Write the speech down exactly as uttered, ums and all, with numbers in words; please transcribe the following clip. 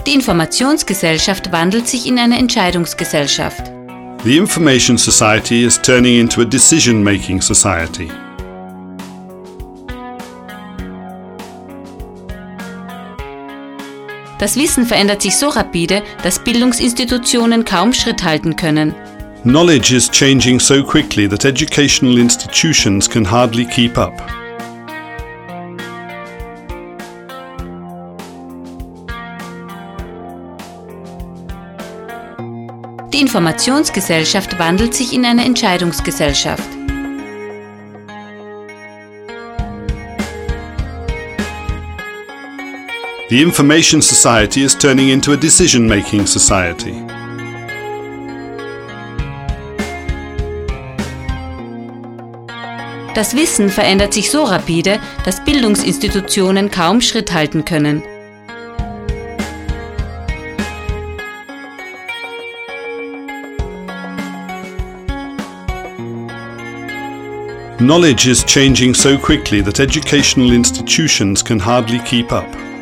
Die Informationsgesellschaft wandelt sich in eine Entscheidungsgesellschaft. The information society is turning into a decision-making society. Das Wissen verändert sich so rapide, dass Bildungsinstitutionen kaum Schritt halten können. Knowledge is changing so quickly that educational institutions can hardly keep up. Die Informationsgesellschaft wandelt sich in eine Entscheidungsgesellschaft. The information society is turning into a decision-making society. Das Wissen verändert sich so rapide, dass Bildungsinstitutionen kaum Schritt halten können. Knowledge is changing so quickly that educational institutions can hardly keep up.